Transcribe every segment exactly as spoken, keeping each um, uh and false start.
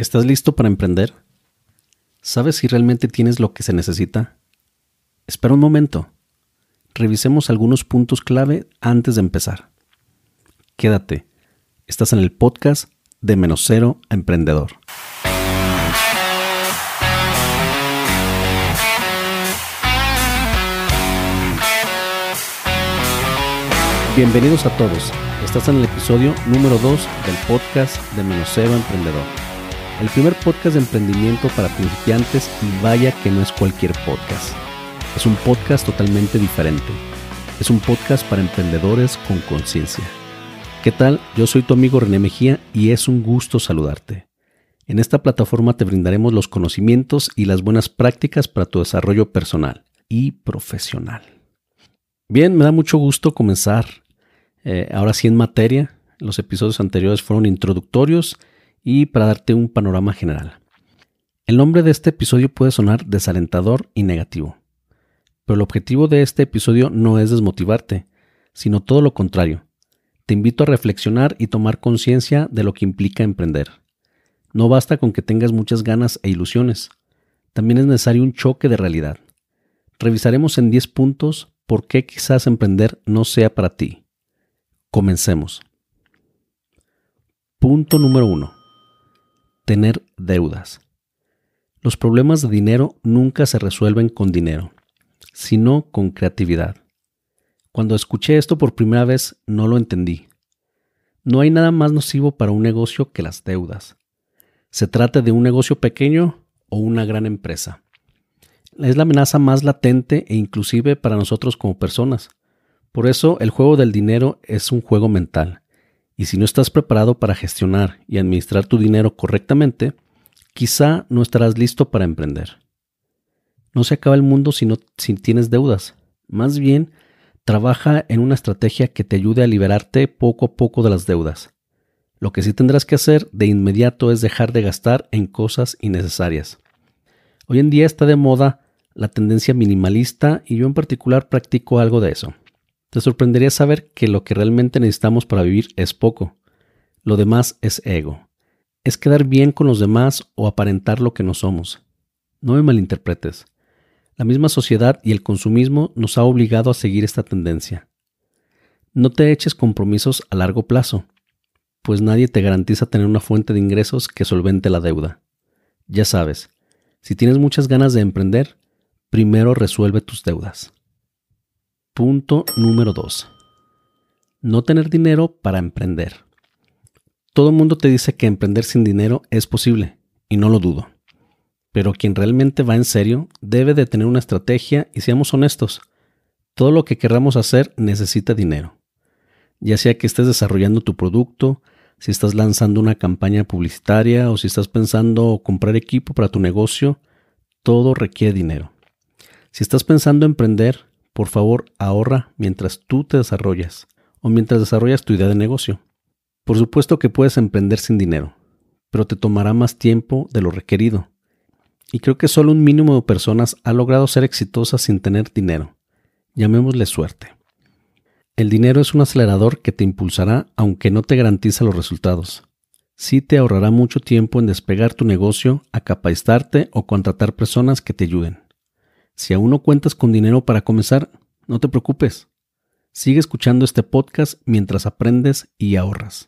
¿Estás listo para emprender? ¿Sabes si realmente tienes lo que se necesita? Espera un momento. Revisemos algunos puntos clave antes de empezar. Quédate. Estás en el podcast de Menos Cero a Emprendedor. Bienvenidos a todos. Estás en el episodio número dos del podcast de Menos Cero a Emprendedor. El primer podcast de emprendimiento para principiantes, y vaya que no es cualquier podcast. Es un podcast totalmente diferente. Es un podcast para emprendedores con conciencia. ¿Qué tal? Yo soy tu amigo René Mejía y es un gusto saludarte. En esta plataforma te brindaremos los conocimientos y las buenas prácticas para tu desarrollo personal y profesional. Bien, me da mucho gusto comenzar. Eh, ahora sí en materia. Los episodios anteriores fueron introductorios y para darte un panorama general. El nombre de este episodio puede sonar desalentador y negativo, pero el objetivo de este episodio no es desmotivarte, sino todo lo contrario. Te invito a reflexionar y tomar conciencia de lo que implica emprender. No basta con que tengas muchas ganas e ilusiones, también es necesario un choque de realidad. Revisaremos en diez puntos por qué quizás emprender no sea para ti. Comencemos. Punto número uno. Tener deudas. Los problemas de dinero nunca se resuelven con dinero, sino con creatividad. Cuando escuché esto por primera vez, no lo entendí. No hay nada más nocivo para un negocio que las deudas. Se trate de un negocio pequeño o una gran empresa. Es la amenaza más latente e inclusive para nosotros como personas. Por eso, el juego del dinero es un juego mental. Y si no estás preparado para gestionar y administrar tu dinero correctamente, quizá no estarás listo para emprender. No se acaba el mundo si no si tienes deudas. Más bien, trabaja en una estrategia que te ayude a liberarte poco a poco de las deudas. Lo que sí tendrás que hacer de inmediato es dejar de gastar en cosas innecesarias. Hoy en día está de moda la tendencia minimalista y yo en particular practico algo de eso. Te sorprendería saber que lo que realmente necesitamos para vivir es poco. Lo demás es ego. Es quedar bien con los demás o aparentar lo que no somos. No me malinterpretes. La misma sociedad y el consumismo nos ha obligado a seguir esta tendencia. No te eches compromisos a largo plazo, pues nadie te garantiza tener una fuente de ingresos que solvente la deuda. Ya sabes, si tienes muchas ganas de emprender, primero resuelve tus deudas. Punto número dos. No tener dinero para emprender. Todo el mundo te dice que emprender sin dinero es posible, y no lo dudo. Pero quien realmente va en serio debe de tener una estrategia y seamos honestos. Todo lo que queramos hacer necesita dinero. Ya sea que estés desarrollando tu producto, si estás lanzando una campaña publicitaria o si estás pensando comprar equipo para tu negocio, todo requiere dinero. Si estás pensando emprender, por favor, ahorra mientras tú te desarrollas o mientras desarrollas tu idea de negocio. Por supuesto que puedes emprender sin dinero, pero te tomará más tiempo de lo requerido. Y creo que solo un mínimo de personas ha logrado ser exitosas sin tener dinero. Llamémosle suerte. El dinero es un acelerador que te impulsará aunque no te garantiza los resultados. Sí te ahorrará mucho tiempo en despegar tu negocio, a capacitarte o contratar personas que te ayuden. Si aún no cuentas con dinero para comenzar, no te preocupes. Sigue escuchando este podcast mientras aprendes y ahorras.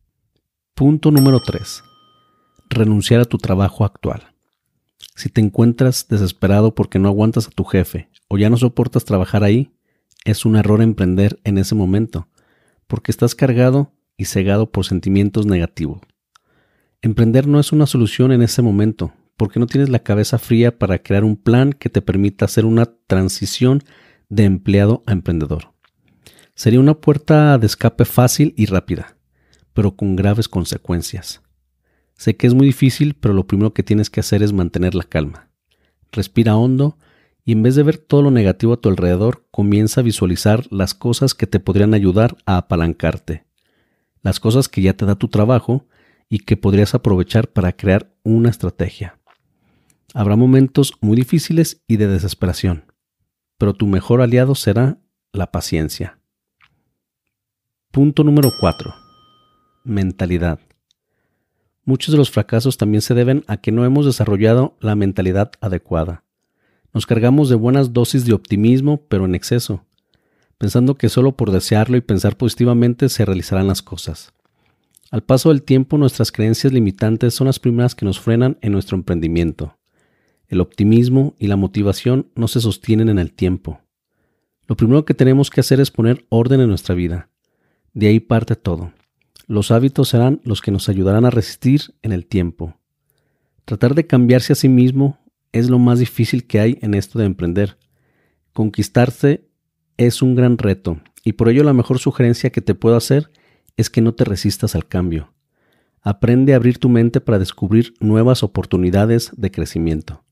Punto número tres. Renunciar a tu trabajo actual. Si te encuentras desesperado porque no aguantas a tu jefe o ya no soportas trabajar ahí, es un error emprender en ese momento, porque estás cargado y cegado por sentimientos negativos. Emprender no es una solución en ese momento, porque no tienes la cabeza fría para crear un plan que te permita hacer una transición de empleado a emprendedor. Sería una puerta de escape fácil y rápida, pero con graves consecuencias. Sé que es muy difícil, pero lo primero que tienes que hacer es mantener la calma. Respira hondo y en vez de ver todo lo negativo a tu alrededor, comienza a visualizar las cosas que te podrían ayudar a apalancarte. Las cosas que ya te da tu trabajo y que podrías aprovechar para crear una estrategia. Habrá momentos muy difíciles y de desesperación, pero tu mejor aliado será la paciencia. Punto número cuatro. Mentalidad. Muchos de los fracasos también se deben a que no hemos desarrollado la mentalidad adecuada. Nos cargamos de buenas dosis de optimismo, pero en exceso, pensando que solo por desearlo y pensar positivamente se realizarán las cosas. Al paso del tiempo, nuestras creencias limitantes son las primeras que nos frenan en nuestro emprendimiento. El optimismo y la motivación no se sostienen en el tiempo. Lo primero que tenemos que hacer es poner orden en nuestra vida. De ahí parte todo. Los hábitos serán los que nos ayudarán a resistir en el tiempo. Tratar de cambiarse a sí mismo es lo más difícil que hay en esto de emprender. Conquistarse es un gran reto y por ello la mejor sugerencia que te puedo hacer es que no te resistas al cambio. Aprende a abrir tu mente para descubrir nuevas oportunidades de crecimiento.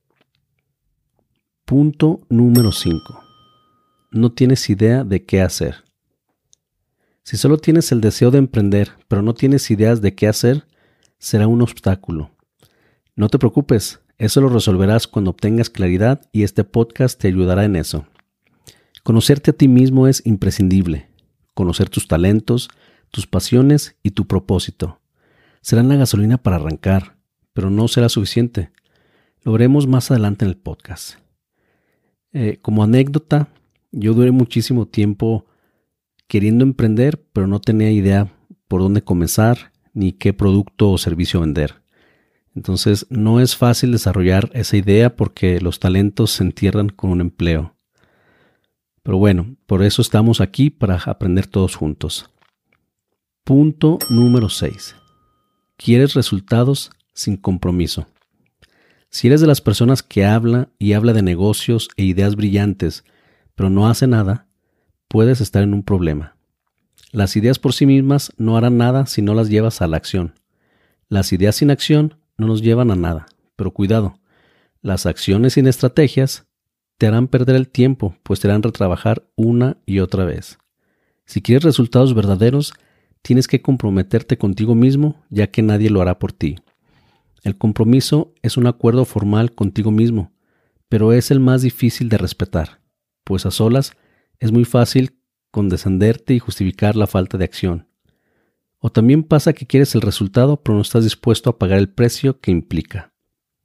Punto número cinco. No tienes idea de qué hacer. Si solo tienes el deseo de emprender, pero no tienes ideas de qué hacer, será un obstáculo. No te preocupes, eso lo resolverás cuando obtengas claridad y este podcast te ayudará en eso. Conocerte a ti mismo es imprescindible. Conocer tus talentos, tus pasiones y tu propósito. Serán la gasolina para arrancar, pero no será suficiente. Lo veremos más adelante en el podcast. Eh, como anécdota, yo duré muchísimo tiempo queriendo emprender, pero no tenía idea por dónde comenzar ni qué producto o servicio vender. Entonces no es fácil desarrollar esa idea porque los talentos se entierran con un empleo. Pero bueno, por eso estamos aquí para aprender todos juntos. Punto número seis. ¿Quieres resultados sin compromiso? Si eres de las personas que habla y habla de negocios e ideas brillantes, pero no hace nada, puedes estar en un problema. Las ideas por sí mismas no harán nada si no las llevas a la acción. Las ideas sin acción no nos llevan a nada, pero cuidado, las acciones sin estrategias te harán perder el tiempo, pues te harán retrabajar una y otra vez. Si quieres resultados verdaderos, tienes que comprometerte contigo mismo, ya que nadie lo hará por ti. El compromiso es un acuerdo formal contigo mismo, pero es el más difícil de respetar, pues a solas es muy fácil condescenderte y justificar la falta de acción. O también pasa que quieres el resultado, pero no estás dispuesto a pagar el precio que implica.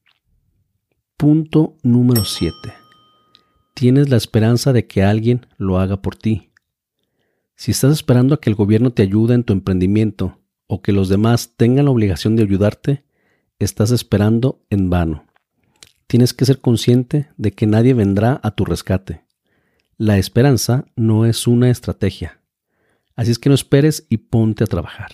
Punto número siete. Tienes la esperanza de que alguien lo haga por ti. Si estás esperando a que el gobierno te ayude en tu emprendimiento o que los demás tengan la obligación de ayudarte, estás esperando en vano. Tienes que ser consciente de que nadie vendrá a tu rescate. La esperanza no es una estrategia. Así es que no esperes y ponte a trabajar.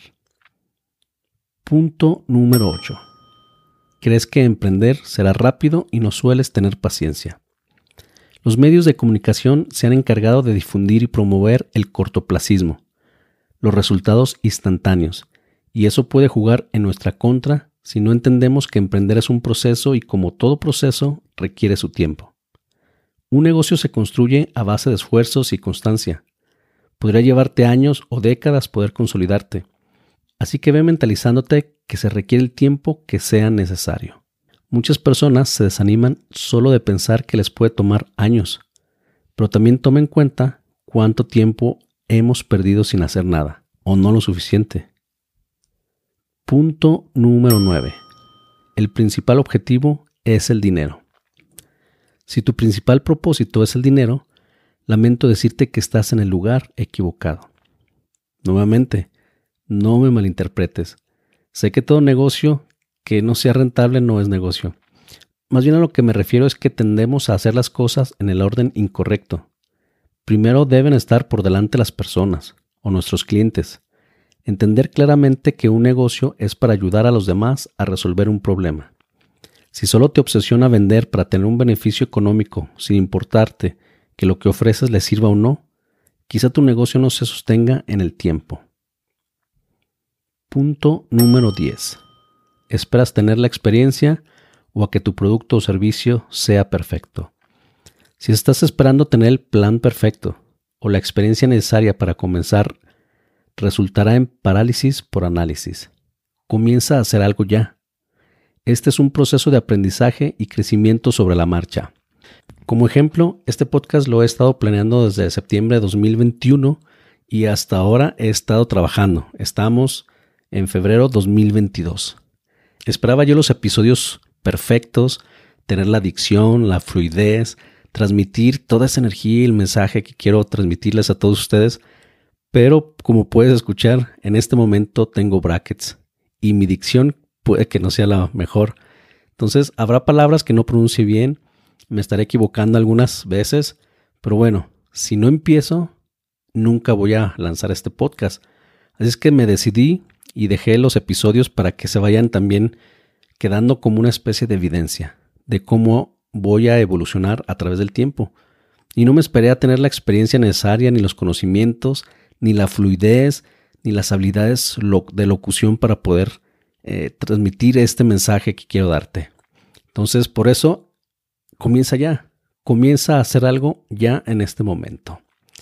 Punto número ocho. Crees que emprender será rápido y no sueles tener paciencia. Los medios de comunicación se han encargado de difundir y promover el cortoplacismo, los resultados instantáneos, y eso puede jugar en nuestra contra si no entendemos que emprender es un proceso y como todo proceso requiere su tiempo. Un negocio se construye a base de esfuerzos y constancia. Podría llevarte años o décadas poder consolidarte, así que ve mentalizándote que se requiere el tiempo que sea necesario. Muchas personas se desaniman solo de pensar que les puede tomar años, pero también toma en cuenta cuánto tiempo hemos perdido sin hacer nada, o no lo suficiente. Punto número nueve. El principal objetivo es el dinero. Si tu principal propósito es el dinero, lamento decirte que estás en el lugar equivocado. Nuevamente, no me malinterpretes. Sé que todo negocio que no sea rentable no es negocio. Más bien a lo que me refiero es que tendemos a hacer las cosas en el orden incorrecto. Primero deben estar por delante las personas o nuestros clientes. Entender claramente que un negocio es para ayudar a los demás a resolver un problema. Si solo te obsesiona vender para tener un beneficio económico sin importarte que lo que ofreces le sirva o no, quizá tu negocio no se sostenga en el tiempo. Punto número diez. ¿Esperas tener la experiencia o a que tu producto o servicio sea perfecto? Si estás esperando tener el plan perfecto o la experiencia necesaria para comenzar, resultará en parálisis por análisis. Comienza a hacer algo ya. Este es un proceso de aprendizaje y crecimiento sobre la marcha. Como ejemplo, este podcast lo he estado planeando desde septiembre de dos mil veintiuno y hasta ahora he estado trabajando. Estamos en febrero de dos mil veintidós. Esperaba yo los episodios perfectos, tener la dicción, la fluidez, transmitir toda esa energía y el mensaje que quiero transmitirles a todos ustedes, pero como puedes escuchar, en este momento tengo brackets y mi dicción puede que no sea la mejor. Entonces habrá palabras que no pronuncie bien, me estaré equivocando algunas veces, pero bueno, si no empiezo, nunca voy a lanzar este podcast. Así es que me decidí y dejé los episodios para que se vayan también quedando como una especie de evidencia de cómo voy a evolucionar a través del tiempo. Y no me esperé a tener la experiencia necesaria, ni los conocimientos, ni la fluidez, ni las habilidades de locución para poder eh, transmitir este mensaje que quiero darte. Entonces, por eso, comienza ya. Comienza a hacer algo ya en este momento.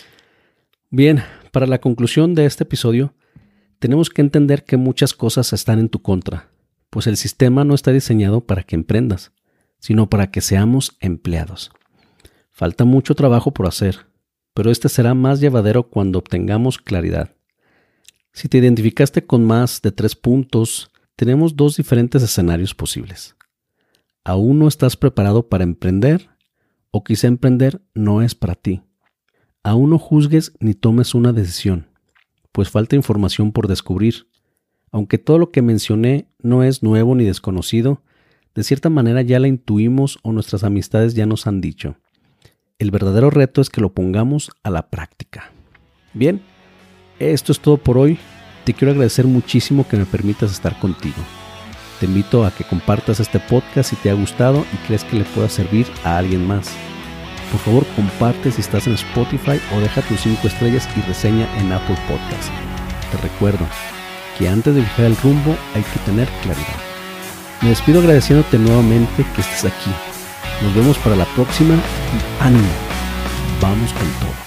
Bien, para la conclusión de este episodio, tenemos que entender que muchas cosas están en tu contra, pues el sistema no está diseñado para que emprendas, sino para que seamos empleados. Falta mucho trabajo por hacer, pero este será más llevadero cuando obtengamos claridad. Si te identificaste con más de tres puntos, tenemos dos diferentes escenarios posibles. ¿Aún no estás preparado para emprender? ¿O quizá emprender no es para ti? Aún no juzgues ni tomes una decisión, pues falta información por descubrir. Aunque todo lo que mencioné no es nuevo ni desconocido, de cierta manera ya la intuimos o nuestras amistades ya nos han dicho. El verdadero reto es que lo pongamos a la práctica. Bien, esto es todo por hoy. Te quiero agradecer muchísimo que me permitas estar contigo. Te invito a que compartas este podcast si te ha gustado y crees que le pueda servir a alguien más. Por favor, comparte si estás en Spotify o deja tus cinco estrellas y reseña en Apple Podcasts. Te recuerdo que antes de fijar el rumbo hay que tener claridad. Me despido agradeciéndote nuevamente que estés aquí. Nos vemos para la próxima y ánimo. Vamos con todo.